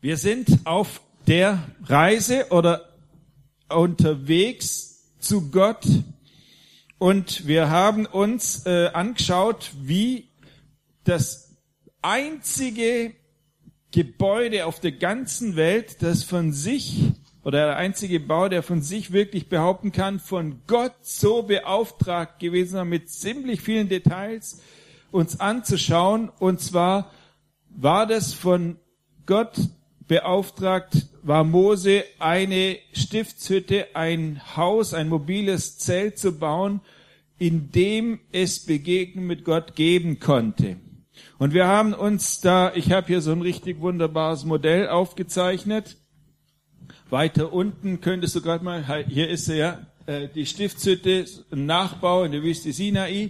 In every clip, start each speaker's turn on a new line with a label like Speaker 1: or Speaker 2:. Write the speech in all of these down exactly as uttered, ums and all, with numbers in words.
Speaker 1: Wir sind auf der Reise oder unterwegs zu Gott und wir haben uns äh, angeschaut, wie das einzige Gebäude auf der ganzen Welt, das von sich, oder der einzige Bau, der von sich wirklich behaupten kann, von Gott so beauftragt gewesen war, mit ziemlich vielen Details uns anzuschauen. Und zwar war das von Gott beauftragt, war Mose eine Stiftshütte, ein Haus, ein mobiles Zelt zu bauen, in dem es Begegnung mit Gott geben konnte. Und wir haben uns da, ich habe hier so ein richtig wunderbares Modell aufgezeichnet. Weiter unten könntest du gerade mal, hier ist sie ja, die Stiftshütte, ein Nachbau in der Wüste Sinai.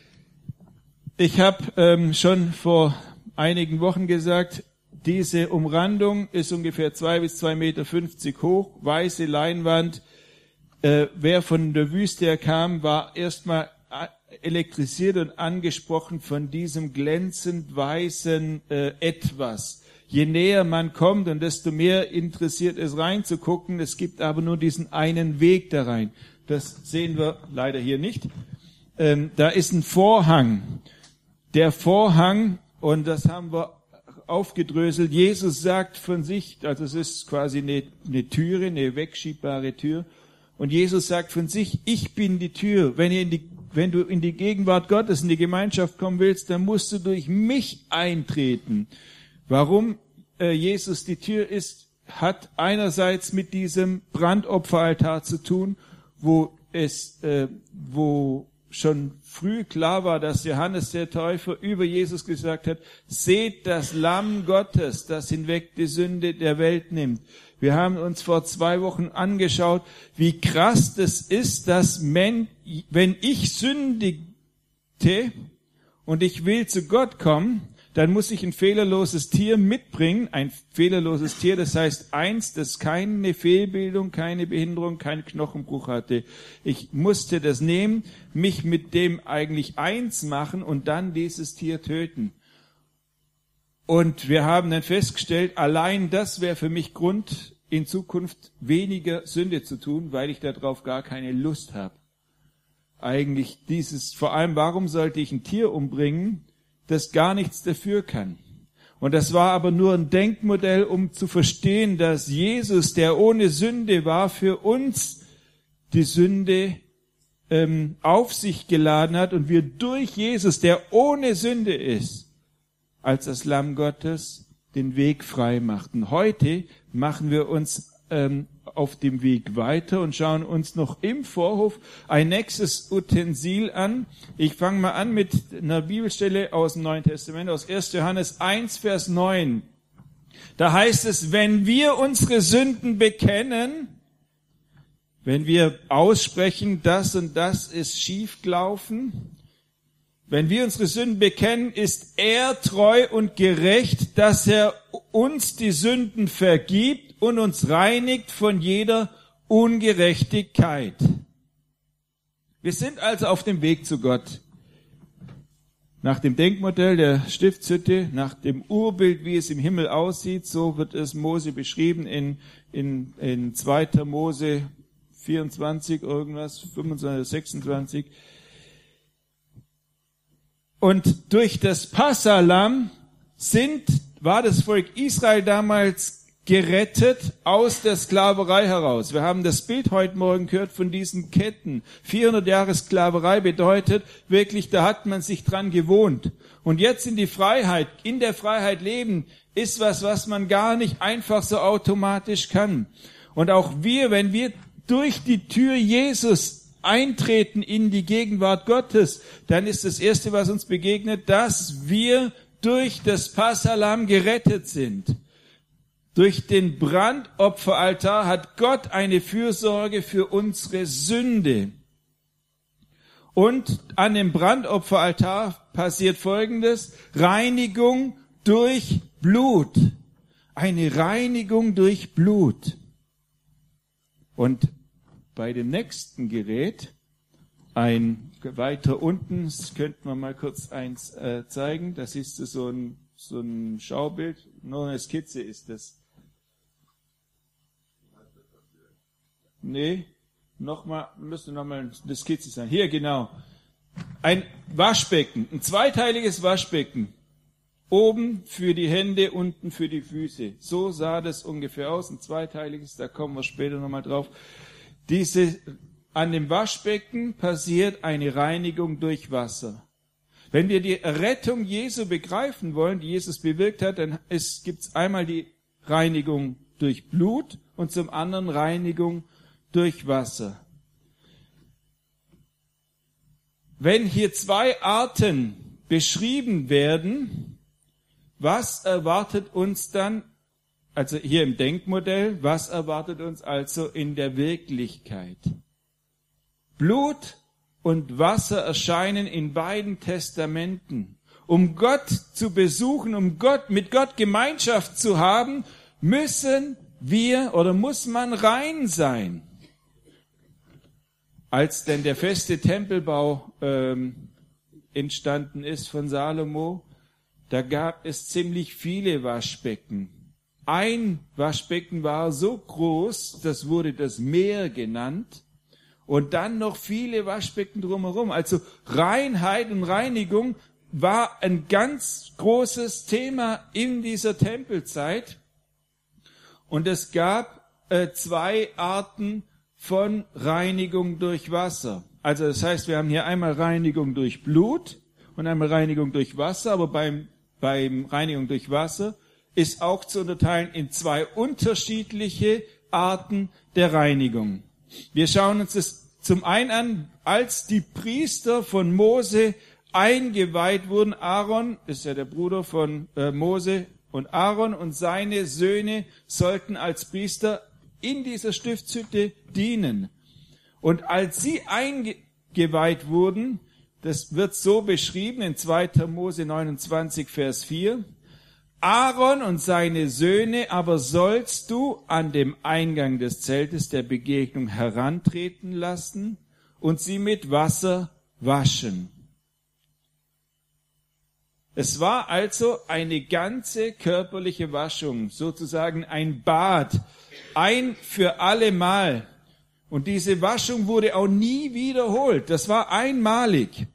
Speaker 1: Ich habe ähm, schon vor einigen Wochen gesagt, diese Umrandung ist ungefähr zwei bis zwei Meter fünfzig hoch, weiße Leinwand. Äh, wer von der Wüste her kam, war erstmal elektrisiert und angesprochen von diesem glänzend weißen äh, Etwas. Je näher man kommt und desto mehr interessiert es reinzugucken. Es gibt aber nur diesen einen Weg da rein. Das sehen wir leider hier nicht. Ähm, da ist ein Vorhang. Der Vorhang, und das haben wir aufgedröselt. Jesus sagt von sich, also es ist quasi eine, eine Türe, eine wegschiebbare Tür. Und Jesus sagt von sich, ich bin die Tür. Wenn ihr in die, wenn du in die Gegenwart Gottes, in die Gemeinschaft kommen willst, dann musst du durch mich eintreten. Warum äh, Jesus die Tür ist, hat einerseits mit diesem Brandopferaltar zu tun, wo es, äh, wo schon früh klar war, dass Johannes der Täufer über Jesus gesagt hat, seht das Lamm Gottes, das hinweg die Sünde der Welt nimmt. Wir haben uns vor zwei Wochen angeschaut, wie krass das ist, dass wenn ich sündigte und ich will zu Gott kommen, dann muss ich ein fehlerloses Tier mitbringen. Ein fehlerloses Tier, das heißt eins, das keine Fehlbildung, keine Behinderung, keinen Knochenbruch hatte. Ich musste das nehmen, mich mit dem eigentlich eins machen und dann dieses Tier töten. Und wir haben dann festgestellt, allein das wäre für mich Grund, in Zukunft weniger Sünde zu tun, weil ich darauf gar keine Lust habe. Eigentlich dieses, vor allem, warum sollte ich ein Tier umbringen, das gar nichts dafür kann? Und das war aber nur ein Denkmodell, um zu verstehen, dass Jesus, der ohne Sünde war, für uns die Sünde ähm, auf sich geladen hat und wir durch Jesus, der ohne Sünde ist, als das Lamm Gottes den Weg frei machten. Heute machen wir uns ähm, auf dem Weg weiter und schauen uns noch im Vorhof ein nächstes Utensil an. Ich fange mal an mit einer Bibelstelle aus dem Neuen Testament, aus erster Johannes eins, Vers neun. Da heißt es, wenn wir unsere Sünden bekennen, wenn wir aussprechen, das und das ist schiefgelaufen, wenn wir unsere Sünden bekennen, ist er treu und gerecht, dass er uns die Sünden vergibt und uns reinigt von jeder Ungerechtigkeit. Wir sind also auf dem Weg zu Gott. Nach dem Denkmodell der Stiftshütte, nach dem Urbild, wie es im Himmel aussieht, so wird es Mose beschrieben in, in, in zweiter Mose vierundzwanzig, irgendwas, fünfundzwanzig, sechsundzwanzig. Und durch das Passalamm sind, war das Volk Israel damals gerettet aus der Sklaverei heraus. Wir haben das Bild heute Morgen gehört von diesen Ketten. vierhundert Jahre Sklaverei bedeutet wirklich, da hat man sich dran gewohnt. Und jetzt in die Freiheit, in der Freiheit leben, ist was, was man gar nicht einfach so automatisch kann. Und auch wir, wenn wir durch die Tür Jesus eintreten in die Gegenwart Gottes, dann ist das Erste, was uns begegnet, dass wir durch das Passalamm gerettet sind. Durch den Brandopferaltar hat Gott eine Fürsorge für unsere Sünde. Und an dem Brandopferaltar passiert Folgendes: Reinigung durch Blut. Eine Reinigung durch Blut. Und bei dem nächsten Gerät, ein weiter unten, das könnten wir mal kurz eins äh, zeigen, das ist so ein, so ein Schaubild, nur eine Skizze ist das. Nee, nochmal, müsste nochmal eine Skizze sein. Hier, genau. Ein Waschbecken, ein zweiteiliges Waschbecken. Oben für die Hände, unten für die Füße. So sah das ungefähr aus, ein zweiteiliges, da kommen wir später nochmal drauf. Diese, an dem Waschbecken passiert eine Reinigung durch Wasser. Wenn wir die Rettung Jesu begreifen wollen, die Jesus bewirkt hat, dann gibt es einmal die Reinigung durch Blut und zum anderen Reinigung durch Wasser. Wenn hier zwei Arten beschrieben werden, was erwartet uns dann, also hier im Denkmodell, was erwartet uns also in der Wirklichkeit? Blut und Wasser erscheinen in beiden Testamenten. Um Gott zu besuchen, um Gott, mit Gott Gemeinschaft zu haben, müssen wir oder muss man rein sein. Als denn der feste Tempelbau ähm, entstanden ist von Salomo, da gab es ziemlich viele Waschbecken. Ein Waschbecken war so groß, das wurde das Meer genannt, und dann noch viele Waschbecken drumherum. Also Reinheit und Reinigung war ein ganz großes Thema in dieser Tempelzeit. Und es gab äh, zwei Arten von Reinigung durch Wasser. Also das heißt, wir haben hier einmal Reinigung durch Blut und einmal Reinigung durch Wasser, aber beim, beim Reinigung durch Wasser ist auch zu unterteilen in zwei unterschiedliche Arten der Reinigung. Wir schauen uns das zum einen an, als die Priester von Mose eingeweiht wurden. Aaron, ist ja der Bruder von äh, Mose, und Aaron und seine Söhne sollten als Priester in dieser Stiftshütte dienen. Und als sie eingeweiht wurden, das wird so beschrieben in zweiter Mose neunundzwanzig, Vers vier, Aaron und seine Söhne aber sollst du an dem Eingang des Zeltes der Begegnung herantreten lassen und sie mit Wasser waschen. Es war also eine ganze körperliche Waschung, sozusagen ein Bad, ein für alle Mal. Und diese Waschung wurde auch nie wiederholt. Das war einmalig.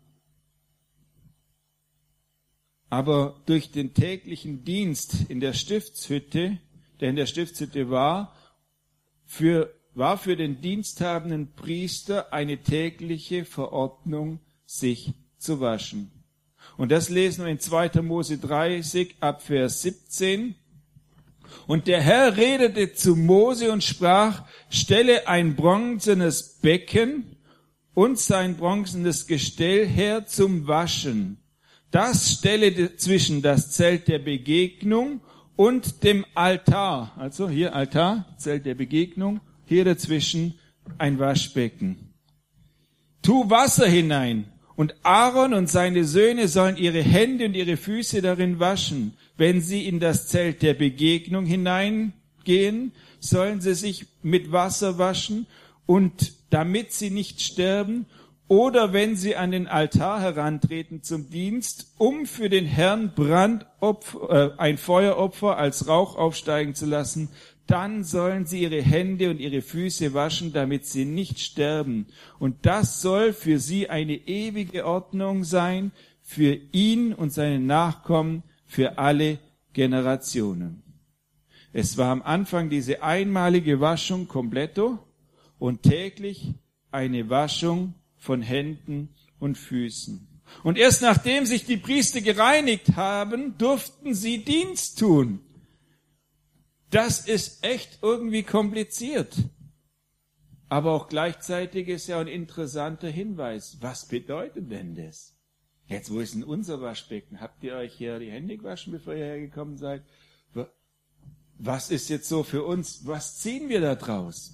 Speaker 1: Aber durch den täglichen Dienst in der Stiftshütte, der in der Stiftshütte war, für, war für den diensthabenden Priester eine tägliche Verordnung, sich zu waschen. Und das lesen wir in zweiter Mose dreißig ab Vers siebzehn. Und der Herr redete zu Mose und sprach, stelle ein bronzenes Becken und sein bronzenes Gestell her zum Waschen. Das stelle zwischen das Zelt der Begegnung und dem Altar. Also hier Altar, Zelt der Begegnung, hier dazwischen ein Waschbecken. Tu Wasser hinein. Und Aaron und seine Söhne sollen ihre Hände und ihre Füße darin waschen. Wenn sie in das Zelt der Begegnung hineingehen, sollen sie sich mit Wasser waschen, und damit sie nicht sterben, oder wenn sie an den Altar herantreten zum Dienst, um für den Herrn Brandopfer, äh, ein Feueropfer als Rauch aufsteigen zu lassen, dann sollen sie ihre Hände und ihre Füße waschen, damit sie nicht sterben. Und das soll für sie eine ewige Ordnung sein, für ihn und seine Nachkommen, für alle Generationen. Es war am Anfang diese einmalige Waschung completo und täglich eine Waschung von Händen und Füßen. Und erst nachdem sich die Priester gereinigt haben, durften sie Dienst tun. Das ist echt irgendwie kompliziert. Aber auch gleichzeitig ist ja ein interessanter Hinweis. Was bedeutet denn das? Jetzt, wo ist denn unser Waschbecken? Habt ihr euch hier die Hände gewaschen, bevor ihr hergekommen seid? Was ist jetzt so für uns? Was ziehen wir da draus?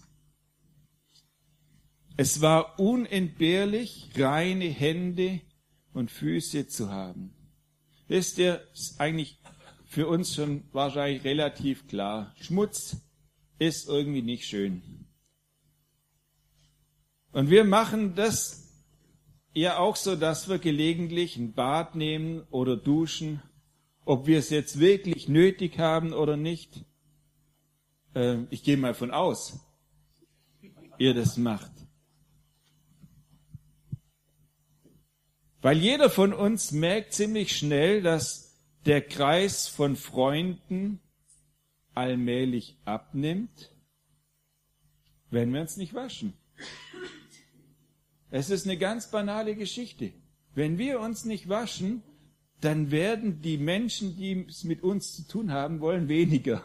Speaker 1: Es war unentbehrlich, reine Hände und Füße zu haben. Wisst ihr, ist eigentlich für uns schon wahrscheinlich relativ klar. Schmutz ist irgendwie nicht schön. Und wir machen das ja auch so, dass wir gelegentlich ein Bad nehmen oder duschen, ob wir es jetzt wirklich nötig haben oder nicht. Äh, ich gehe mal von aus. ihr das macht. Weil jeder von uns merkt ziemlich schnell, dass der Kreis von Freunden allmählich abnimmt, wenn wir uns nicht waschen. Es ist eine ganz banale Geschichte. Wenn wir uns nicht waschen, dann werden die Menschen, die es mit uns zu tun haben wollen, weniger.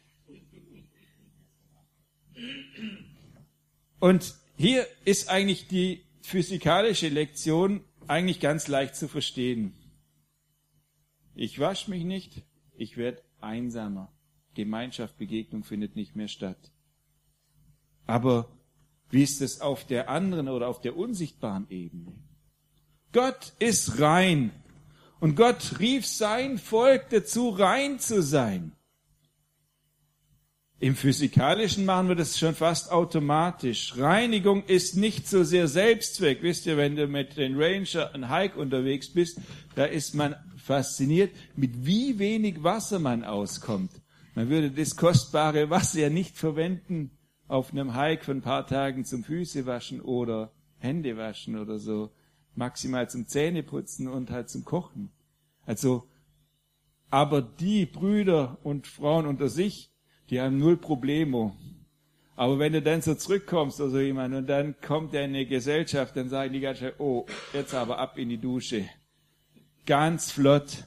Speaker 1: Und hier ist eigentlich die physikalische Lektion eigentlich ganz leicht zu verstehen. Ich wasche mich nicht, ich werde einsamer. Gemeinschaft, Begegnung findet nicht mehr statt. Aber wie ist es auf der anderen oder auf der unsichtbaren Ebene? Gott ist rein. Und Gott rief sein Volk dazu, rein zu sein. Im Physikalischen machen wir das schon fast automatisch. Reinigung ist nicht so sehr Selbstzweck. Wisst ihr, wenn du mit den Ranger einen Hike unterwegs bist, da ist man fasziniert, mit wie wenig Wasser man auskommt. Man würde das kostbare Wasser ja nicht verwenden auf einem Hike von ein paar Tagen zum Füße waschen oder Hände waschen oder so. Maximal zum Zähneputzen und halt zum Kochen. Also, aber die Brüder und Frauen unter sich, die haben null Problemo. Aber wenn du dann so zurückkommst oder so jemand und dann kommt er in eine Gesellschaft, dann sagen die ganz schnell, oh, jetzt aber ab in die Dusche. Ganz flott.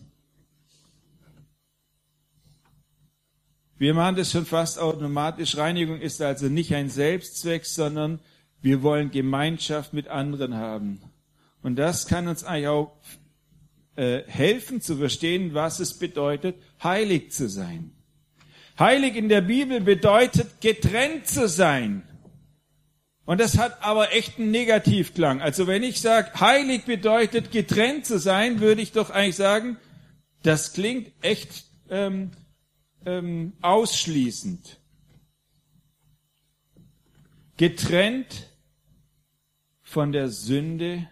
Speaker 1: Wir machen das schon fast automatisch. Reinigung ist also nicht ein Selbstzweck, sondern wir wollen Gemeinschaft mit anderen haben. Und das kann uns eigentlich auch äh, helfen zu verstehen, was es bedeutet, heilig zu sein. Heilig in der Bibel bedeutet, getrennt zu sein. Und das hat aber echt einen Negativklang. Also wenn ich sage, heilig bedeutet, getrennt zu sein, würde ich doch eigentlich sagen, das klingt echt ähm, ähm, ausschließend. Getrennt von der Sünde,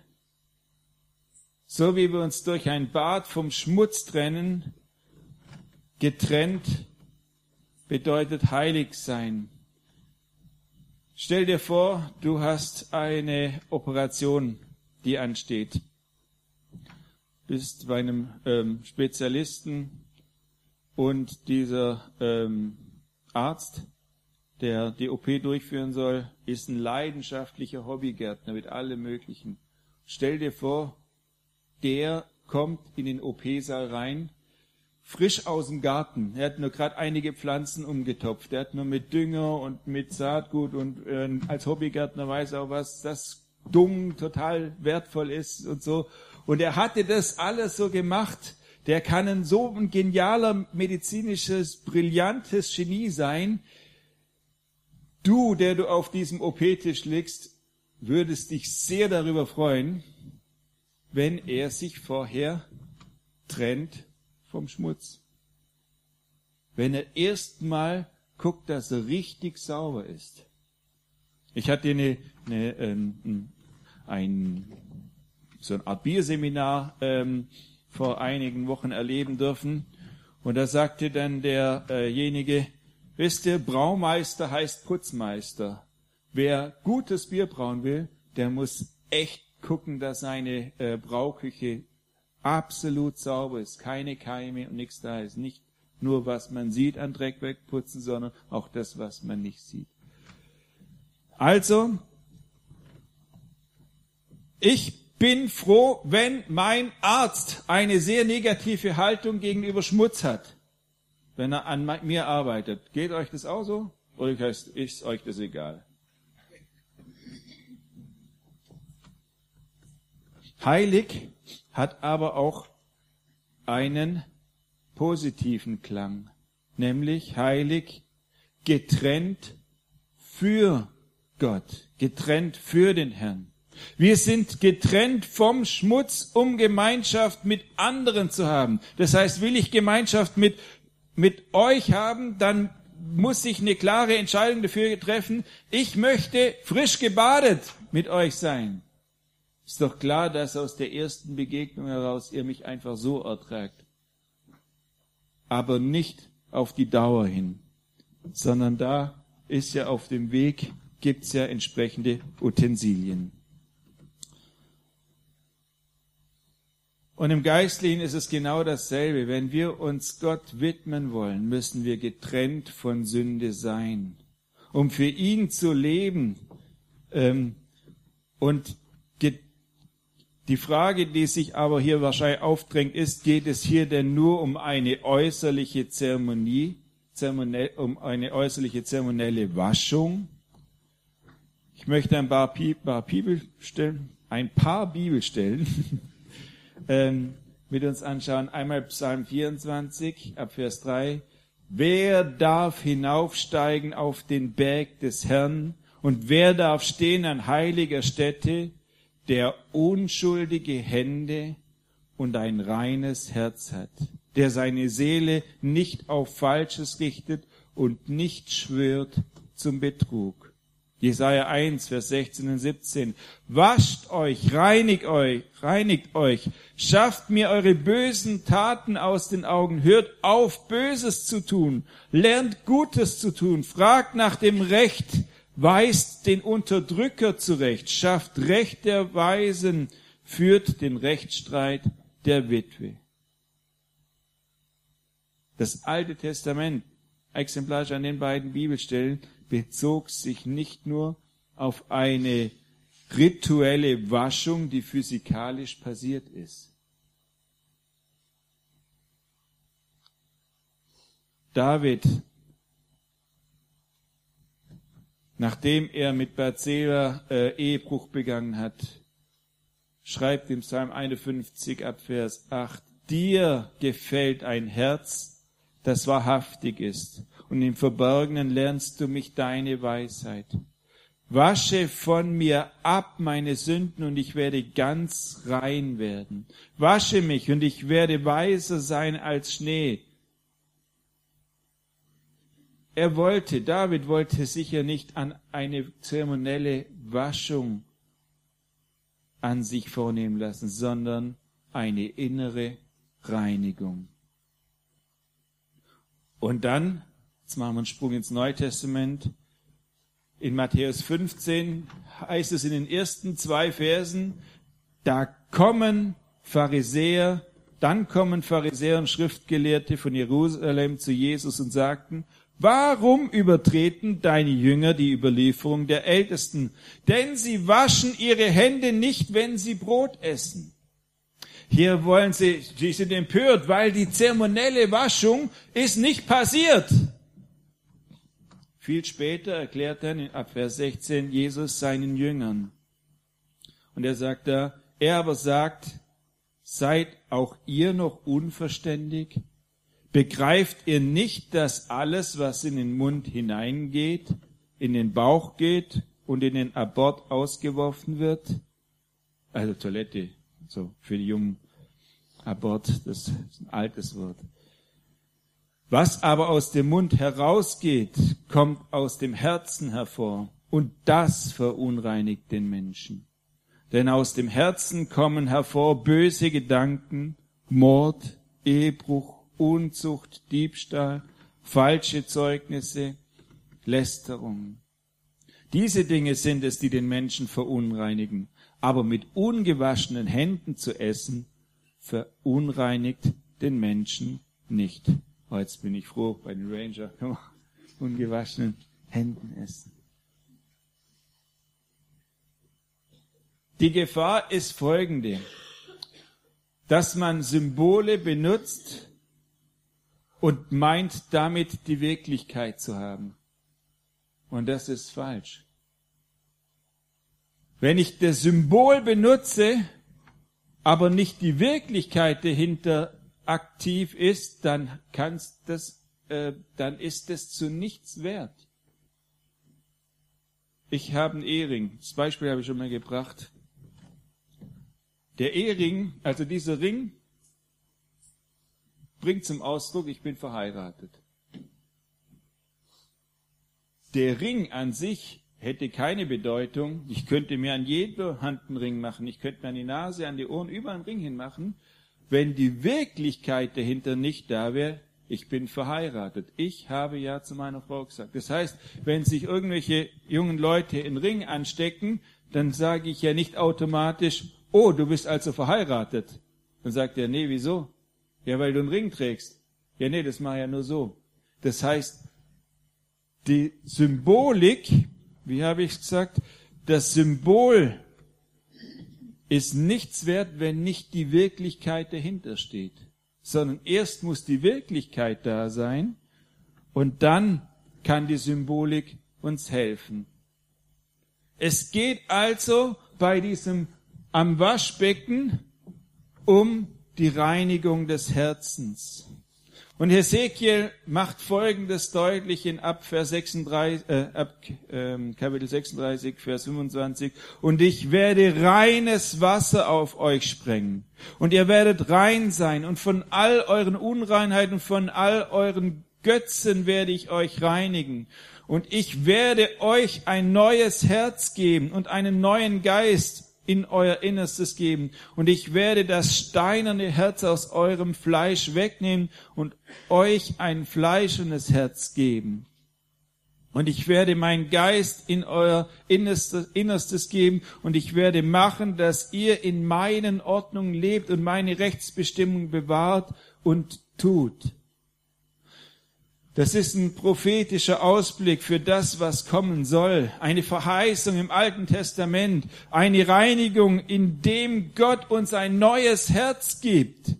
Speaker 1: so wie wir uns durch ein Bad vom Schmutz trennen, getrennt bedeutet heilig sein. Stell dir vor, du hast eine Operation, die ansteht. Bist bei einem ähm, Spezialisten und dieser ähm, Arzt, der die O P durchführen soll, ist ein leidenschaftlicher Hobbygärtner mit allem Möglichen. Stell dir vor, der kommt in den O P-Saal rein, frisch aus dem Garten. Er hat nur gerade einige Pflanzen umgetopft. Er hat nur mit Dünger und mit Saatgut und äh, als Hobbygärtner weiß auch, was das Dung total wertvoll ist und so. Und er hatte das alles so gemacht. Der kann ein so ein genialer medizinisches, brillantes Genie sein. Du, der du auf diesem O P-Tisch liegst, würdest dich sehr darüber freuen, wenn er sich vorher trennt vom Schmutz. Wenn er erstmal guckt, dass er richtig sauber ist. Ich hatte eine, eine, ähm, ein, so eine Art Bierseminar ähm, vor einigen Wochen erleben dürfen. Und da sagte dann derjenige, wisst ihr, Braumeister heißt Putzmeister. Wer gutes Bier brauen will, der muss echt gucken, dass seine äh, Brauküche absolut sauber ist, keine Keime und nichts da ist. Nicht nur, was man sieht an Dreck wegputzen, sondern auch das, was man nicht sieht. Also, ich bin froh, wenn mein Arzt eine sehr negative Haltung gegenüber Schmutz hat, wenn er an mir arbeitet. Geht euch das auch so? Oder ist euch das egal? Heilig hat aber auch einen positiven Klang, nämlich heilig, getrennt für Gott, getrennt für den Herrn. Wir sind getrennt vom Schmutz, um Gemeinschaft mit anderen zu haben. Das heißt, will ich Gemeinschaft mit, mit euch haben, dann muss ich eine klare Entscheidung dafür treffen, ich möchte frisch gebadet mit euch sein. Ist doch klar, dass aus der ersten Begegnung heraus ihr mich einfach so ertragt. Aber nicht auf die Dauer hin, sondern da ist ja auf dem Weg gibt's ja entsprechende Utensilien. Und im Geistlichen ist es genau dasselbe. Wenn wir uns Gott widmen wollen, müssen wir getrennt von Sünde sein, um für ihn zu leben. Ähm, und get- die Frage, die sich aber hier wahrscheinlich aufdrängt, ist, geht es hier denn nur um eine äußerliche Zeremonie, zeremoniell, um eine äußerliche zeremonielle Waschung? Ich möchte ein paar, Pi- paar Bibelstellen, ein paar Bibelstellen ähm, mit uns anschauen. Einmal Psalm vierundzwanzig, ab Vers drei. Wer darf hinaufsteigen auf den Berg des Herrn und wer darf stehen an heiliger Stätte, der unschuldige Hände und ein reines Herz hat, der seine Seele nicht auf Falsches richtet und nicht schwört zum Betrug. Jesaja eins, Vers sechzehn und siebzehn. Wascht euch, reinigt euch, reinigt euch, schafft mir eure bösen Taten aus den Augen, hört auf, Böses zu tun, lernt Gutes zu tun, fragt nach dem Recht, weist den Unterdrücker zurecht, schafft Recht der Weisen, führt den Rechtsstreit der Witwe. Das Alte Testament, exemplarisch an den beiden Bibelstellen, bezog sich nicht nur auf eine rituelle Waschung, die physikalisch passiert ist. David, nachdem er mit Bathseba äh, Ehebruch begangen hat, schreibt im Psalm einundfünfzig ab Vers acht, dir gefällt ein Herz, das wahrhaftig ist, und im Verborgenen lernst du mich deine Weisheit. Wasche von mir ab meine Sünden, und ich werde ganz rein werden. Wasche mich, und ich werde weißer sein als Schnee. Er wollte, David wollte sicher nicht an eine zeremonielle Waschung an sich vornehmen lassen, sondern eine innere Reinigung. Und dann, jetzt machen wir einen Sprung ins Neue Testament, in Matthäus fünfzehn heißt es in den ersten zwei Versen, da kommen Pharisäer, dann kommen Pharisäer und Schriftgelehrte von Jerusalem zu Jesus und sagten, warum übertreten deine Jünger die Überlieferung der Ältesten? Denn sie waschen ihre Hände nicht, wenn sie Brot essen. Hier wollen sie, sie sind empört, weil die zeremonielle Waschung ist nicht passiert. Viel später erklärt dann ab Vers sechzehn Jesus seinen Jüngern. Und er sagt da, er aber sagt, seid auch ihr noch unverständig? Begreift ihr nicht, dass alles, was in den Mund hineingeht, in den Bauch geht und in den Abort ausgeworfen wird? Also Toilette, so für die Jungen. Abort, das ist ein altes Wort. Was aber aus dem Mund herausgeht, kommt aus dem Herzen hervor, und das verunreinigt den Menschen. Denn aus dem Herzen kommen hervor böse Gedanken, Mord, Ehebruch, Unzucht, Diebstahl, falsche Zeugnisse, Lästerung. Diese Dinge sind es, die den Menschen verunreinigen. Aber mit ungewaschenen Händen zu essen, verunreinigt den Menschen nicht. Oh, jetzt bin ich froh bei den Ranger. Ungewaschenen Händen essen. Die Gefahr ist folgende, dass man Symbole benutzt und meint, damit die Wirklichkeit zu haben. Und das ist falsch. Wenn ich das Symbol benutze, aber nicht die Wirklichkeit dahinter aktiv ist, dann kannst das, äh, dann ist es zu nichts wert. Ich habe einen Ehering. Das Beispiel habe ich schon mal gebracht. Der Ehering, also dieser Ring, bringt zum Ausdruck, ich bin verheiratet. Der Ring an sich hätte keine Bedeutung. Ich könnte mir an jeder Hand einen Ring machen. Ich könnte mir an die Nase, an die Ohren, überall einen Ring hinmachen. Wenn die Wirklichkeit dahinter nicht da wäre, ich bin verheiratet. Ich habe ja zu meiner Frau gesagt. Das heißt, wenn sich irgendwelche jungen Leute in Ring anstecken, dann sage ich ja nicht automatisch, oh, du bist also verheiratet. Dann sagt er, nee, wieso? Ja, weil du einen Ring trägst. Ja, nee, das mache ich ja nur so. Das heißt, die Symbolik, wie habe ich gesagt, das Symbol ist nichts wert, wenn nicht die Wirklichkeit dahinter steht. Sondern erst muss die Wirklichkeit da sein und dann kann die Symbolik uns helfen. Es geht also bei diesem am Waschbecken um die Reinigung des Herzens. Und Hesekiel macht Folgendes deutlich in ab Vers sechsunddreißig, äh, ab ähm, Kapitel sechsunddreißig, Vers fünfundzwanzig. Und ich werde reines Wasser auf euch sprengen. Und ihr werdet rein sein. Und von all euren Unreinheiten, von all euren Götzen werde ich euch reinigen. Und ich werde euch ein neues Herz geben und einen neuen Geist in euer Innerstes geben. Und ich werde das steinerne Herz aus eurem Fleisch wegnehmen und euch ein fleischendes Herz geben. Und ich werde meinen Geist in euer Innerstes, Innerstes geben und ich werde machen, dass ihr in meinen Ordnungen lebt und meine Rechtsbestimmung bewahrt und tut. Das ist ein prophetischer Ausblick für das, was kommen soll. Eine Verheißung im Alten Testament. Eine Reinigung, in dem Gott uns ein neues Herz gibt.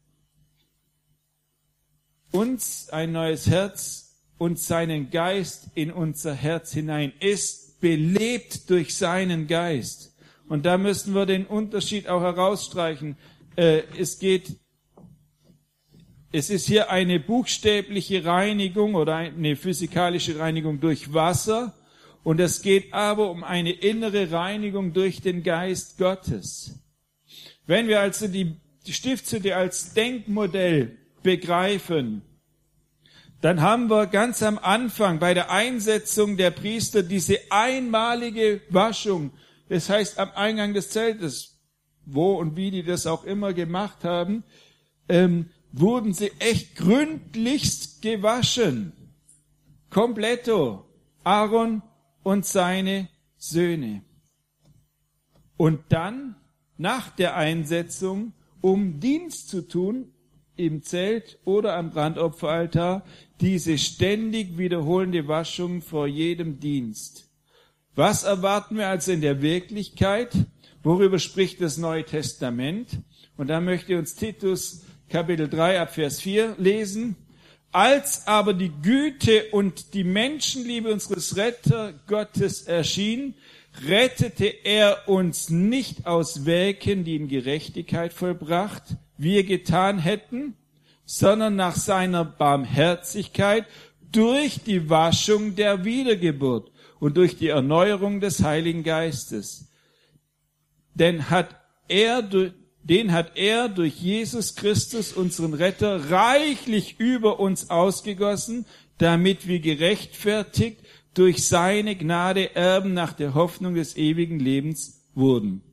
Speaker 1: Uns ein neues Herz und seinen Geist in unser Herz hinein ist belebt durch seinen Geist. Und da müssen wir den Unterschied auch herausstreichen. Äh, es geht Es ist hier eine buchstäbliche Reinigung oder eine physikalische Reinigung durch Wasser und es geht aber um eine innere Reinigung durch den Geist Gottes. Wenn wir also die, die Stiftshütte als Denkmodell begreifen, dann haben wir ganz am Anfang bei der Einsetzung der Priester diese einmalige Waschung. Das heißt am Eingang des Zeltes, wo und wie die das auch immer gemacht haben, ähm, wurden sie echt gründlichst gewaschen. Kompletto. Aaron und seine Söhne. Und dann, nach der Einsetzung, um Dienst zu tun, im Zelt oder am Brandopferaltar, diese ständig wiederholende Waschung vor jedem Dienst. Was erwarten wir also in der Wirklichkeit? Worüber spricht das Neue Testament? Und da möchte uns Titus Kapitel drei ab Vers vier lesen. Als aber die Güte und die Menschenliebe unseres Retter Gottes erschien, rettete er uns nicht aus Werken, die in Gerechtigkeit vollbracht, wir getan hätten, sondern nach seiner Barmherzigkeit durch die Waschung der Wiedergeburt und durch die Erneuerung des Heiligen Geistes. Denn hat er durch Den hat er durch Jesus Christus, unseren Retter, reichlich über uns ausgegossen, damit wir gerechtfertigt durch seine Gnade Erben nach der Hoffnung des ewigen Lebens wurden.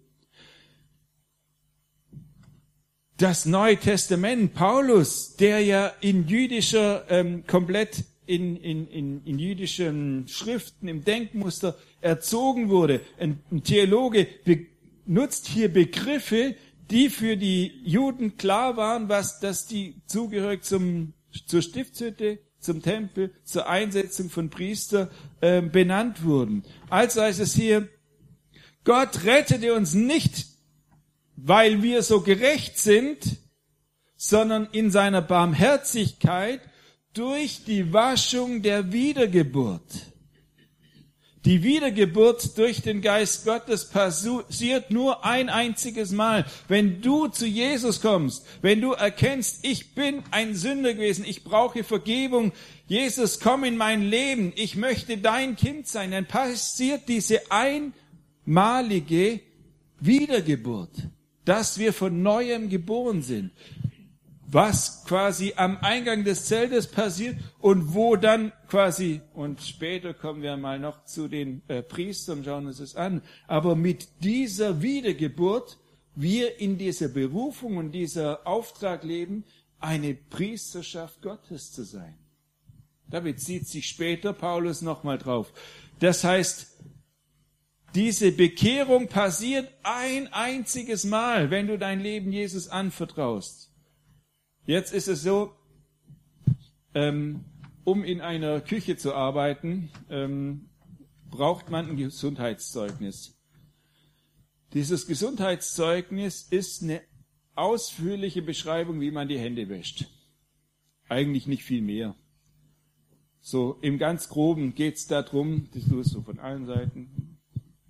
Speaker 1: Das Neue Testament, Paulus, der ja in jüdischer, ähm, komplett in, in, in, in jüdischen Schriften, im Denkmuster erzogen wurde, ein, ein Theologe benutzt hier Begriffe, die für die Juden klar waren, was, dass die zugehörig zum, zur Stiftshütte, zum Tempel, zur Einsetzung von Priester äh, benannt wurden. Also heißt es hier, Gott rettete uns nicht, weil wir so gerecht sind, sondern in seiner Barmherzigkeit durch die Waschung der Wiedergeburt. Die Wiedergeburt durch den Geist Gottes passiert nur ein einziges Mal. Wenn du zu Jesus kommst, wenn du erkennst, ich bin ein Sünder gewesen, ich brauche Vergebung, Jesus, komm in mein Leben, ich möchte dein Kind sein, dann passiert diese einmalige Wiedergeburt, dass wir von Neuem geboren sind. Was quasi am Eingang des Zeltes passiert und wo dann quasi, und später kommen wir mal noch zu den äh, Priestern, schauen uns das an, aber mit dieser Wiedergeburt wir in dieser Berufung und dieser Auftrag leben, eine Priesterschaft Gottes zu sein. Da bezieht sich später Paulus nochmal drauf. Das heißt, diese Bekehrung passiert ein einziges Mal, wenn du dein Leben Jesus anvertraust. Jetzt ist es so, ähm, um in einer Küche zu arbeiten, ähm, braucht man ein Gesundheitszeugnis. Dieses Gesundheitszeugnis ist eine ausführliche Beschreibung, wie man die Hände wäscht. Eigentlich nicht viel mehr. So im ganz Groben geht's darum, das tust du von allen Seiten,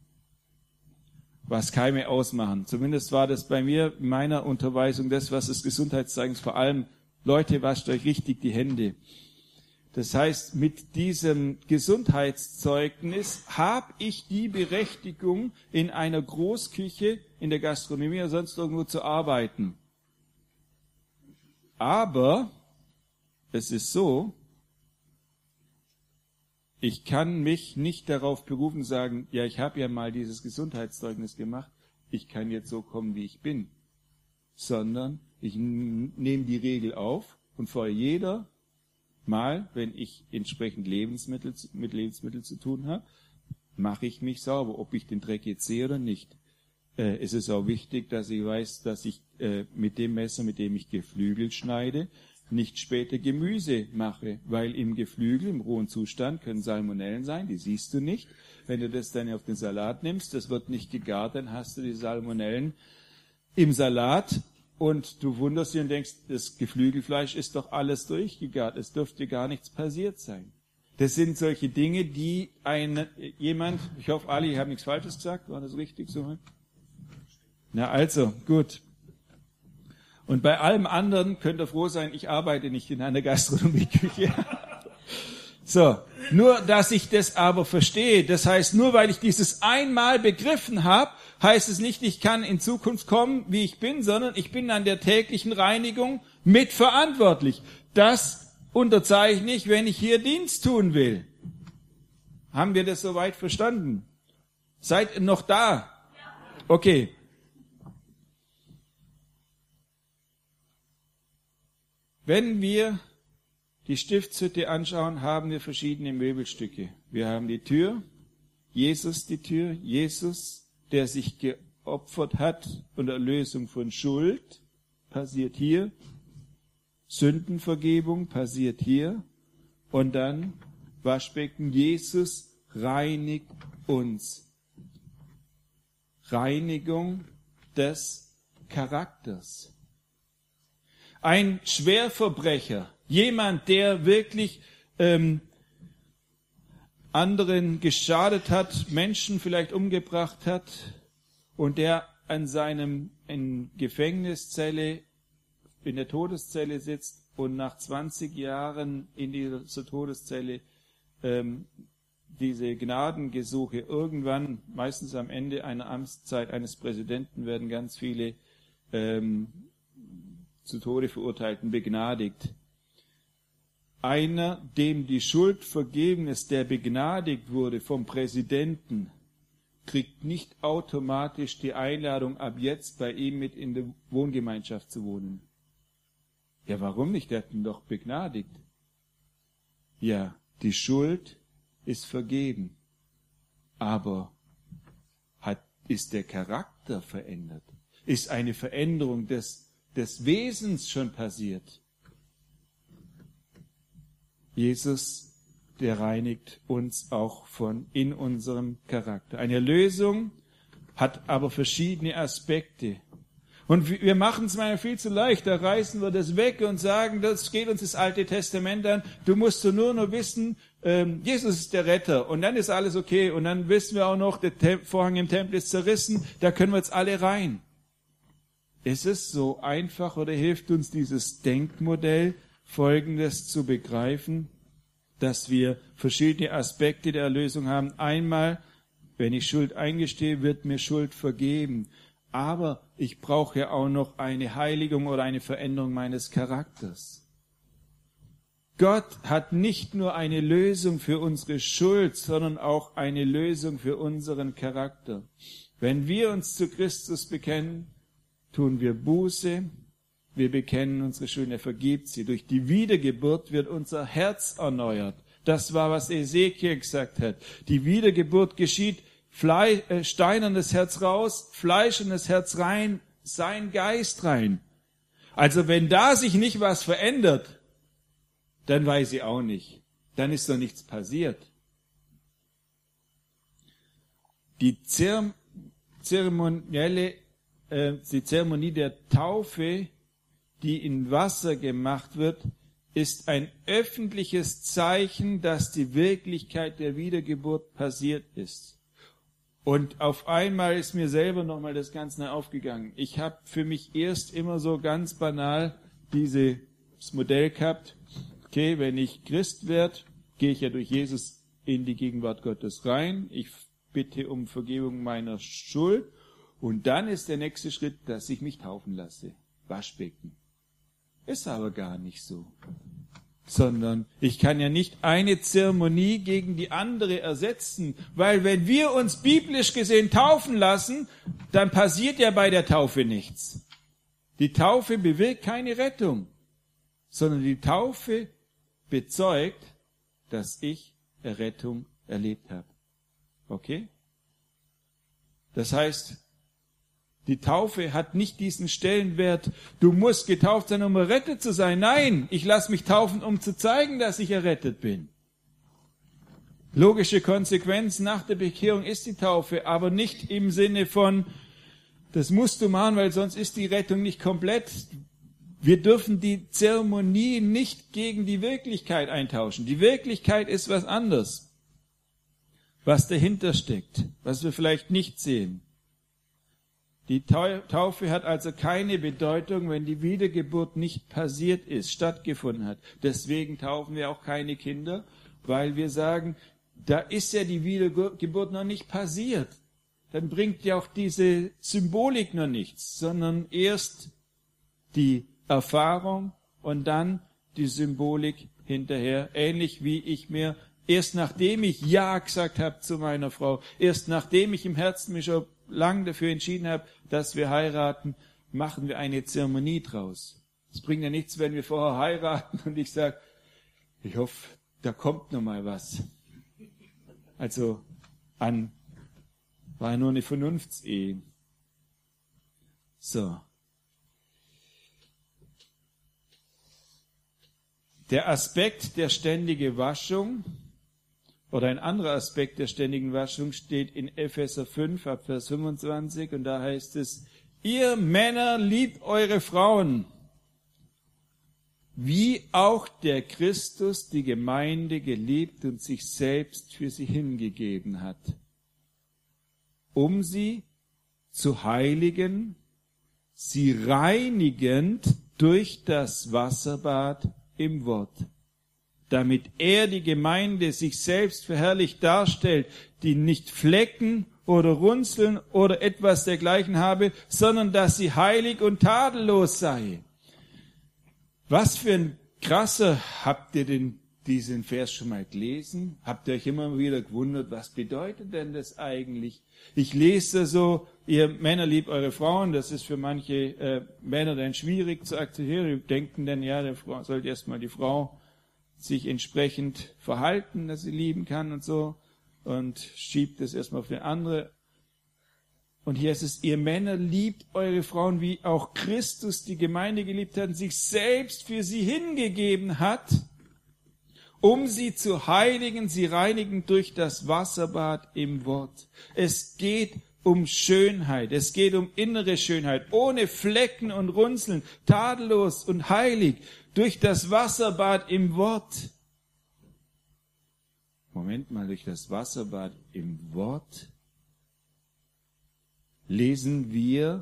Speaker 1: was Keime ausmachen. Zumindest war das bei mir, in meiner Unterweisung, das, was das Gesundheitszeugnis vor allem, Leute, wascht euch richtig die Hände. Das heißt, mit diesem Gesundheitszeugnis habe ich die Berechtigung, in einer Großküche, in der Gastronomie oder sonst irgendwo zu arbeiten. Aber es ist so, ich kann mich nicht darauf berufen sagen, ja, ich habe ja mal dieses Gesundheitszeugnis gemacht, ich kann jetzt so kommen, wie ich bin. Sondern ich nehme die Regel auf und vor jeder Mal, wenn ich entsprechend Lebensmittel mit Lebensmitteln zu tun habe, mache ich mich sauber, ob ich den Dreck jetzt sehe oder nicht. Äh, es ist auch wichtig, dass ich weiß, dass ich äh, mit dem Messer, mit dem ich Geflügel schneide, nicht später Gemüse mache, weil im Geflügel, im rohen Zustand, können Salmonellen sein, die siehst du nicht. Wenn du das dann auf den Salat nimmst, das wird nicht gegart, dann hast du die Salmonellen im Salat. Und du wunderst dich und denkst, das Geflügelfleisch ist doch alles durchgegart. Es dürfte gar nichts passiert sein. Das sind solche Dinge, die ein jemand, ich hoffe alle, ich habe nichts Falsches gesagt, war das richtig so? Na also, gut. Und bei allem anderen könnt ihr froh sein, ich arbeite nicht in einer Gastronomieküche. So, nur dass ich das aber verstehe, das heißt, nur weil ich dieses einmal begriffen habe, heißt es nicht, ich kann in Zukunft kommen, wie ich bin, sondern ich bin an der täglichen Reinigung mitverantwortlich. Das unterzeichne ich, wenn ich hier Dienst tun will. Haben wir das soweit verstanden? Seid ihr noch da? Okay. Wenn wir die Stiftshütte anschauen, haben wir verschiedene Möbelstücke. Wir haben die Tür, Jesus die Tür, Jesus, der sich geopfert hat und Erlösung von Schuld, passiert hier. Sündenvergebung passiert hier. Und dann Waschbecken, Jesus reinigt uns. Reinigung des Charakters. Ein Schwerverbrecher, jemand, der wirklich ähm, anderen geschadet hat, Menschen vielleicht umgebracht hat und der an seinem in Gefängniszelle, in der Todeszelle sitzt und nach zwanzig Jahren in dieser Todeszelle ähm, diese Gnadengesuche irgendwann, meistens am Ende einer Amtszeit eines Präsidenten, werden ganz viele ähm, zu Tode verurteilten begnadigt. Einer, dem die Schuld vergeben ist, der begnadigt wurde vom Präsidenten, kriegt nicht automatisch die Einladung, ab jetzt bei ihm mit in der Wohngemeinschaft zu wohnen. Ja, warum nicht? Der hat ihn doch begnadigt. Ja, die Schuld ist vergeben. Aber hat, ist der Charakter verändert? Ist eine Veränderung des des Wesens schon passiert. Jesus, der reinigt uns auch von in unserem Charakter. Eine Erlösung hat aber verschiedene Aspekte. Und wir machen es mal viel zu leicht. Da reißen wir das weg und sagen, das geht uns das Alte Testament an. Du musst so nur noch wissen, ähm, Jesus ist der Retter. Und dann ist alles okay. Und dann wissen wir auch noch, der Tem- Vorhang im Tempel ist zerrissen. Da können wir jetzt alle rein. Ist es so einfach oder hilft uns dieses Denkmodell, Folgendes zu begreifen, dass wir verschiedene Aspekte der Erlösung haben. Einmal, wenn ich Schuld eingestehe, wird mir Schuld vergeben. Aber ich brauche ja auch noch eine Heiligung oder eine Veränderung meines Charakters. Gott hat nicht nur eine Lösung für unsere Schuld, sondern auch eine Lösung für unseren Charakter. Wenn wir uns zu Christus bekennen, tun wir Buße Wir bekennen unsere Schuld, er vergibt sie. Durch die Wiedergeburt wird unser Herz erneuert. Das war, was Ezekiel gesagt hat. Die Wiedergeburt geschieht, Fleisch, äh, steinernes Herz raus, fleischernes Herz rein, sein Geist rein. Also wenn da sich nicht was verändert, dann weiß ich auch nicht. Dann ist doch nichts passiert. Die Zer- zeremonielle, äh, die Zeremonie der Taufe, die in Wasser gemacht wird, ist ein öffentliches Zeichen, dass die Wirklichkeit der Wiedergeburt passiert ist. Und auf einmal ist mir selber nochmal das Ganze neu aufgegangen. Ich habe für mich erst immer so ganz banal dieses Modell gehabt, okay, wenn ich Christ werde, gehe ich ja durch Jesus in die Gegenwart Gottes rein. Ich bitte um Vergebung meiner Schuld. Und dann ist der nächste Schritt, dass ich mich taufen lasse. Waschbecken. Ist aber gar nicht so. Sondern ich kann ja nicht eine Zeremonie gegen die andere ersetzen, weil wenn wir uns biblisch gesehen taufen lassen, dann passiert ja bei der Taufe nichts. Die Taufe bewirkt keine Rettung, sondern die Taufe bezeugt, dass ich Errettung erlebt habe. Okay? Das heißt, die Taufe hat nicht diesen Stellenwert, du musst getauft sein, um errettet zu sein. Nein, ich lasse mich taufen, um zu zeigen, dass ich errettet bin. Logische Konsequenz nach der Bekehrung ist die Taufe, aber nicht im Sinne von, das musst du machen, weil sonst ist die Rettung nicht komplett. Wir dürfen die Zeremonie nicht gegen die Wirklichkeit eintauschen. Die Wirklichkeit ist was anderes, was dahinter steckt, was wir vielleicht nicht sehen. Die Taufe hat also keine Bedeutung, wenn die Wiedergeburt nicht passiert ist, stattgefunden hat. Deswegen taufen wir auch keine Kinder, weil wir sagen, da ist ja die Wiedergeburt noch nicht passiert. Dann bringt ja auch diese Symbolik noch nichts, sondern erst die Erfahrung und dann die Symbolik hinterher. Ähnlich wie ich mir erst nachdem ich Ja gesagt habe zu meiner Frau, erst nachdem ich im Herzen mich schon lang dafür entschieden habe, dass wir heiraten, machen wir eine Zeremonie draus. Es bringt ja nichts, wenn wir vorher heiraten und ich sage, ich hoffe, da kommt noch mal was. Also an, war nur eine Vernunftsehe. So. Der Aspekt der ständigen Waschung oder ein anderer Aspekt der ständigen Waschung steht in Epheser fünf, ab Vers fünfundzwanzig, und da heißt es, ihr Männer liebt eure Frauen, wie auch der Christus die Gemeinde geliebt und sich selbst für sie hingegeben hat, um sie zu heiligen, sie reinigend durch das Wasserbad im Wort, damit er die Gemeinde sich selbst verherrlicht darstellt, die nicht Flecken oder Runzeln oder etwas dergleichen habe, sondern dass sie heilig und tadellos sei. Was für ein krasser, habt ihr denn diesen Vers schon mal gelesen? Habt ihr euch immer wieder gewundert, was bedeutet denn das eigentlich? Ich lese so, ihr Männer liebt eure Frauen, das ist für manche äh, Männer dann schwierig zu akzeptieren. Die denken dann, ja, der Frau sollte erstmal die Frau sich entsprechend verhalten, dass sie lieben kann und so, und schiebt es erstmal auf den anderen. Und hier ist es, ihr Männer liebt eure Frauen, wie auch Christus die Gemeinde geliebt hat und sich selbst für sie hingegeben hat, um sie zu heiligen, sie reinigen durch das Wasserbad im Wort. Es geht um Schönheit, es geht um innere Schönheit, ohne Flecken und Runzeln, tadellos und heilig, durch das Wasserbad im Wort. Moment mal, durch das Wasserbad im Wort lesen wir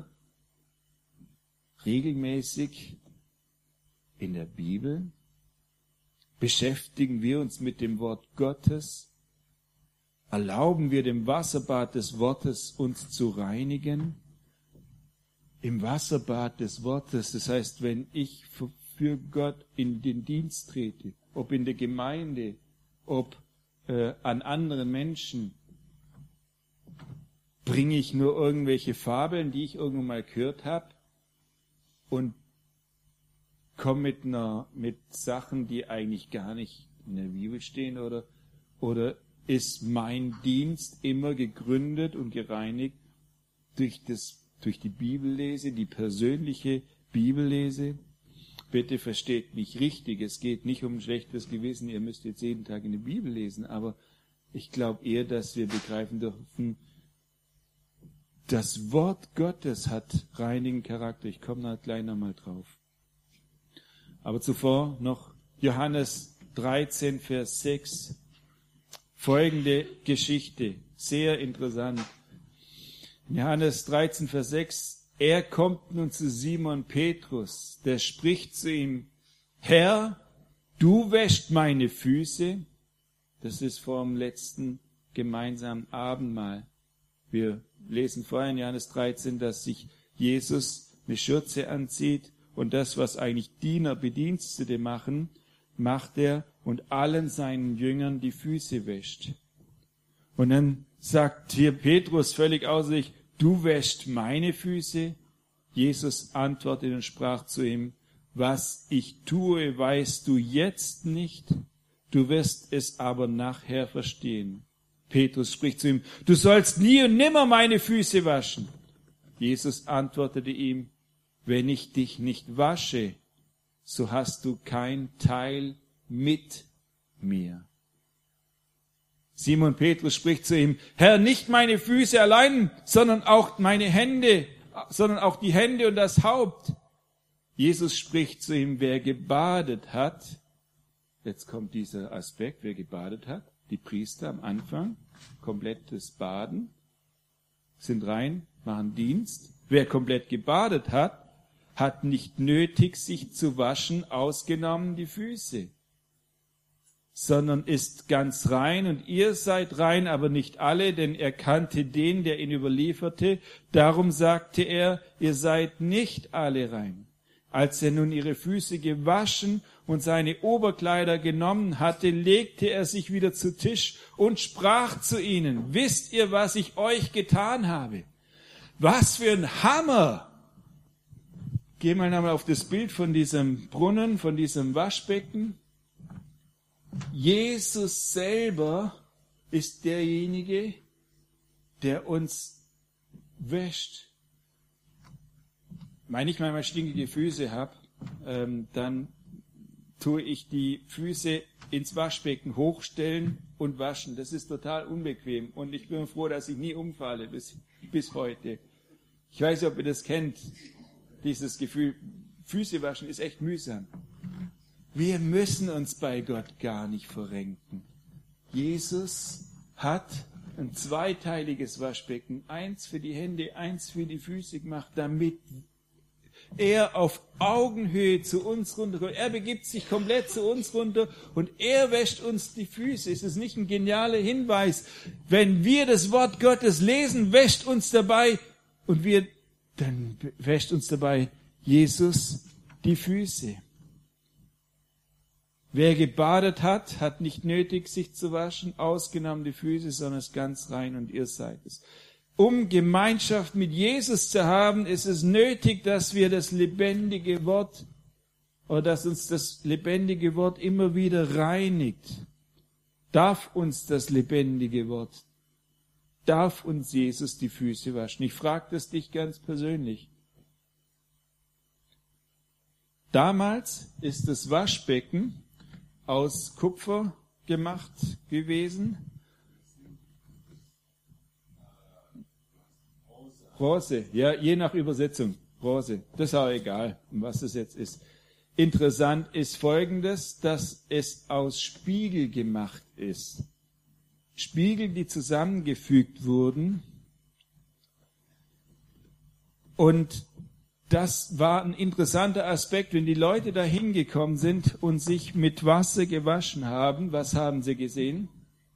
Speaker 1: regelmäßig in der Bibel, beschäftigen wir uns mit dem Wort Gottes, erlauben wir dem Wasserbad des Wortes uns zu reinigen. Im Wasserbad des Wortes, das heißt, wenn ich für Gott in den Dienst trete, ob in der Gemeinde, ob äh, an anderen Menschen, bringe ich nur irgendwelche Fabeln, die ich irgendwann mal gehört habe, und komme mit einer, mit Sachen, die eigentlich gar nicht in der Bibel stehen, oder, oder ist mein Dienst immer gegründet und gereinigt durch das, durch die Bibellese, die persönliche Bibellese? Bitte versteht mich richtig, es geht nicht um ein schlechtes Gewissen, ihr müsst jetzt jeden Tag in die Bibel lesen, aber ich glaube eher, dass wir begreifen dürfen, das Wort Gottes hat reinigen Charakter. Ich komme da gleich nochmal drauf. Aber zuvor noch Johannes dreizehn, Vers sechs. Folgende Geschichte. Sehr interessant. In Johannes dreizehn, Vers sechs. Er kommt nun zu Simon Petrus. Der spricht zu ihm, Herr, du wäschst meine Füße. Das ist vor dem letzten gemeinsamen Abendmahl. Wir lesen vorher in Johannes dreizehn, dass sich Jesus eine Schürze anzieht und das, was eigentlich Diener, Bedienstete machen, macht er und allen seinen Jüngern die Füße wäscht. Und dann sagt hier Petrus völlig außer sich, du wäschst meine Füße. Jesus antwortete und sprach zu ihm, was ich tue, weißt du jetzt nicht, du wirst es aber nachher verstehen. Petrus spricht zu ihm, du sollst nie und nimmer meine Füße waschen. Jesus antwortete ihm, wenn ich dich nicht wasche, so hast du kein Teil mit mir. Simon Petrus spricht zu ihm, Herr, nicht meine Füße allein, sondern auch meine Hände, sondern auch die Hände und das Haupt. Jesus spricht zu ihm, wer gebadet hat, jetzt kommt dieser Aspekt, wer gebadet hat, die Priester am Anfang, komplettes Baden, sind rein, machen Dienst. Wer komplett gebadet hat, hat nicht nötig, sich zu waschen, ausgenommen die Füße, sondern ist ganz rein und ihr seid rein, aber nicht alle, denn er kannte den, der ihn überlieferte. Darum sagte er, ihr seid nicht alle rein. Als er nun ihre Füße gewaschen und seine Oberkleider genommen hatte, legte er sich wieder zu Tisch und sprach zu ihnen, wisst ihr, was ich euch getan habe? Was für ein Hammer! Geh mal nochmal auf das Bild von diesem Brunnen, von diesem Waschbecken. Jesus selber ist derjenige, der uns wäscht. Wenn ich manchmal stinkige Füße habe, ähm, dann tue ich die Füße ins Waschbecken hochstellen und waschen. Das ist total unbequem und ich bin froh, dass ich nie umfalle bis, bis heute. Ich weiß nicht, ob ihr das kennt, dieses Gefühl, Füße waschen ist echt mühsam. Wir müssen uns bei Gott gar nicht verrenken. Jesus hat ein zweiteiliges Waschbecken, eins für die Hände, eins für die Füße gemacht, damit er auf Augenhöhe zu uns runterkommt. Er begibt sich komplett zu uns runter und er wäscht uns die Füße. Ist es nicht ein genialer Hinweis? Wenn wir das Wort Gottes lesen, wäscht uns dabei und wir, dann wäscht uns dabei Jesus die Füße. Wer gebadet hat, hat nicht nötig, sich zu waschen, ausgenommen die Füße, sondern ist ganz rein und ihr seid es. Um Gemeinschaft mit Jesus zu haben, ist es nötig, dass wir das lebendige Wort oder dass uns das lebendige Wort immer wieder reinigt. Darf uns das lebendige Wort, darf uns Jesus die Füße waschen? Ich frage das dich ganz persönlich. Damals ist das Waschbecken aus Kupfer gemacht gewesen. Bronze, ja, je nach Übersetzung. Bronze, das ist auch egal, um was es jetzt ist. Interessant ist Folgendes, dass es aus Spiegel gemacht ist. Spiegel, die zusammengefügt wurden. Und das war ein interessanter Aspekt, wenn die Leute da hingekommen sind und sich mit Wasser gewaschen haben. Was haben sie gesehen?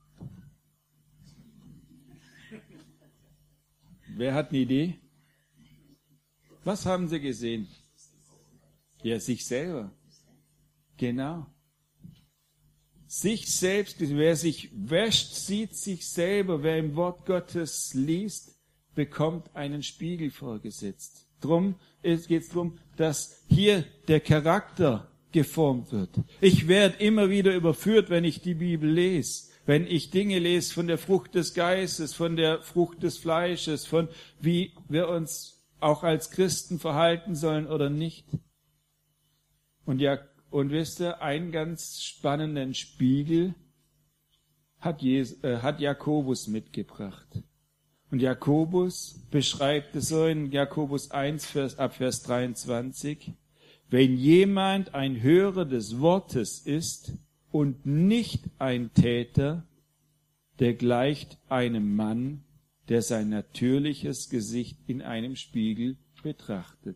Speaker 1: Wer hat eine Idee? Was haben sie gesehen? Ja, sich selber. Genau. Sich selbst, wer sich wäscht, sieht sich selber. Wer im Wort Gottes liest, bekommt einen Spiegel vorgesetzt. Drum geht es darum, dass hier der Charakter geformt wird. Ich werde immer wieder überführt, wenn ich die Bibel lese. Wenn ich Dinge lese von der Frucht des Geistes, von der Frucht des Fleisches, von wie wir uns auch als Christen verhalten sollen oder nicht. Und ja, und wisst ihr, einen ganz spannenden Spiegel hat, Jesus, äh, hat Jakobus mitgebracht. Und Jakobus beschreibt es so in Jakobus eins, Vers, ab Vers dreiundzwanzig. Wenn jemand ein Hörer des Wortes ist und nicht ein Täter, der gleicht einem Mann, der sein natürliches Gesicht in einem Spiegel betrachtet.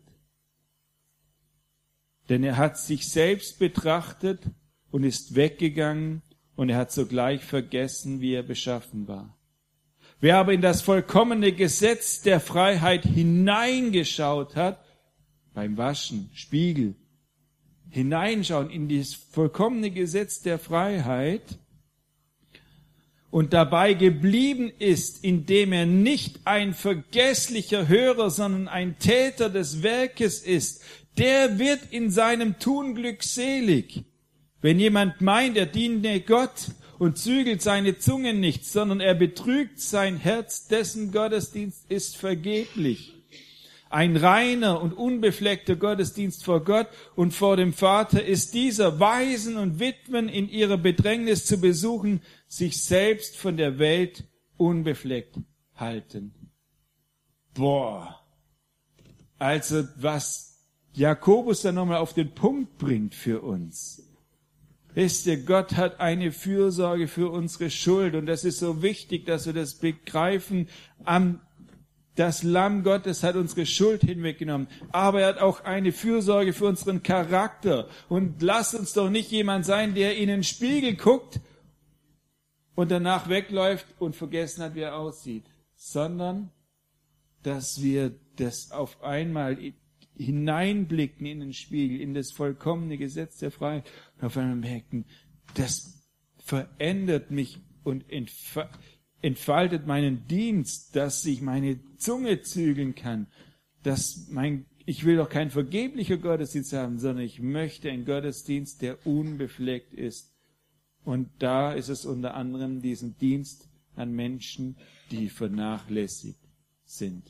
Speaker 1: Denn er hat sich selbst betrachtet und ist weggegangen und er hat sogleich vergessen, wie er beschaffen war. Wer aber in das vollkommene Gesetz der Freiheit hineingeschaut hat, beim Waschen, Spiegel, hineinschauen in das vollkommene Gesetz der Freiheit und dabei geblieben ist, indem er nicht ein vergesslicher Hörer, sondern ein Täter des Werkes ist, der wird in seinem Tun glückselig. Wenn jemand meint, er diene Gott und zügelt seine Zunge nicht, sondern er betrügt sein Herz, dessen Gottesdienst ist vergeblich. Ein reiner und unbefleckter Gottesdienst vor Gott und vor dem Vater ist dieser, Waisen und Witwen in ihrer Bedrängnis zu besuchen, sich selbst von der Welt unbefleckt halten. Boah! Also was Jakobus dann nochmal auf den Punkt bringt für uns. Wisst ihr, Gott hat eine Fürsorge für unsere Schuld und das ist so wichtig, dass wir das begreifen. Am Das Lamm Gottes hat unsere Schuld hinweggenommen, aber er hat auch eine Fürsorge für unseren Charakter. Und lasst uns doch nicht jemand sein, der in den Spiegel guckt und danach wegläuft und vergessen hat, wie er aussieht, sondern dass wir das auf einmal hineinblicken in den Spiegel, in das vollkommene Gesetz der Freiheit und auf einmal merken, das verändert mich und entfa- entfaltet meinen Dienst, dass ich meine Zunge zügeln kann, dass mein, ich will doch kein vergeblicher Gottesdienst haben, sondern ich möchte einen Gottesdienst, der unbefleckt ist. Und da ist es unter anderem diesen Dienst an Menschen, die vernachlässigt sind.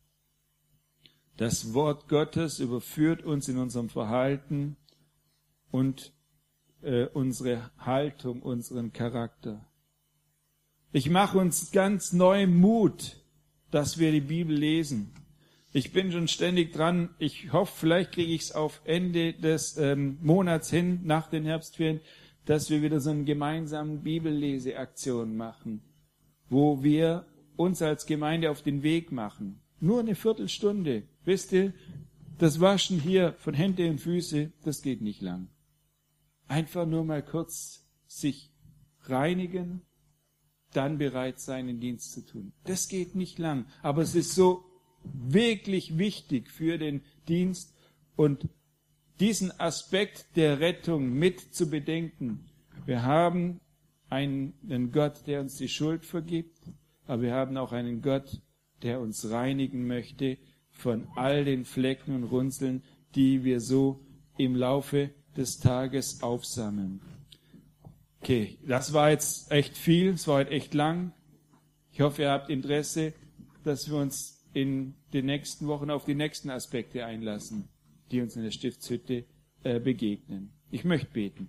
Speaker 1: Das Wort Gottes überführt uns in unserem Verhalten und äh, unsere Haltung, unseren Charakter. Ich mache uns ganz neu Mut, dass wir die Bibel lesen. Ich bin schon ständig dran. Ich hoffe, vielleicht kriege ich es auf Ende des ähm, Monats hin, nach den Herbstferien, dass wir wieder so eine gemeinsame Bibelleseaktion machen, wo wir uns als Gemeinde auf den Weg machen. Nur eine Viertelstunde. Wisst ihr, das Waschen hier von Hände und Füße, das geht nicht lang. Einfach nur mal kurz sich reinigen, dann bereit sein, den Dienst zu tun. Das geht nicht lang, aber es ist so wirklich wichtig für den Dienst und diesen Aspekt der Rettung mit zu bedenken. Wir haben einen, einen Gott, der uns die Schuld vergibt, aber wir haben auch einen Gott, der uns reinigen möchte von all den Flecken und Runzeln, die wir so im Laufe des Tages aufsammeln. Okay, das war jetzt echt viel, es war heute echt lang. Ich hoffe, ihr habt Interesse, dass wir uns in den nächsten Wochen auf die nächsten Aspekte einlassen, die uns in der Stiftshütte äh, begegnen. Ich möchte beten.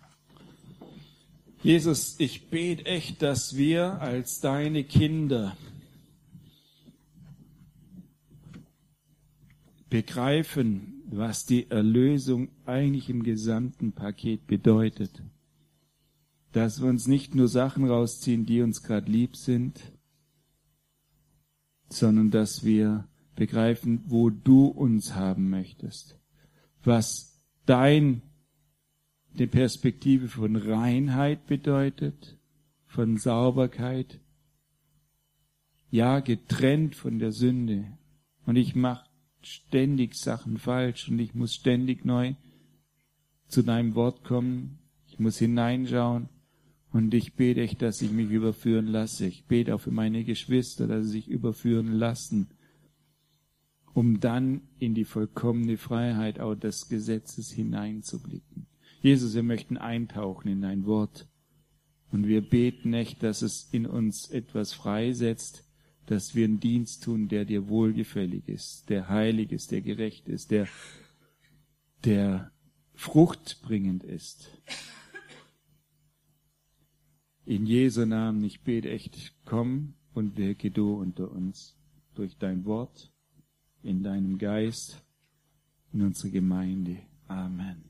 Speaker 1: Jesus, ich bete echt, dass wir als deine Kinder begreifen, was die Erlösung eigentlich im gesamten Paket bedeutet. Dass wir uns nicht nur Sachen rausziehen, die uns gerade lieb sind, sondern dass wir begreifen, wo du uns haben möchtest. Was dein, die Perspektive von Reinheit bedeutet, von Sauberkeit, ja, getrennt von der Sünde. Und ich mache ständig Sachen falsch und ich muss ständig neu zu deinem Wort kommen. Ich muss hineinschauen. Und ich bete echt, dass ich mich überführen lasse. Ich bete auch für meine Geschwister, dass sie sich überführen lassen. um dann in die vollkommene Freiheit auch des Gesetzes hineinzublicken. Jesus, wir möchten eintauchen in dein Wort. Und wir beten echt, dass es in uns etwas freisetzt, dass wir einen Dienst tun, der dir wohlgefällig ist, der heilig ist, der gerecht ist, der, der fruchtbringend ist. In Jesu Namen, ich bete echt, komm und wirke du unter uns durch dein Wort, in deinem Geist, in unsere Gemeinde. Amen.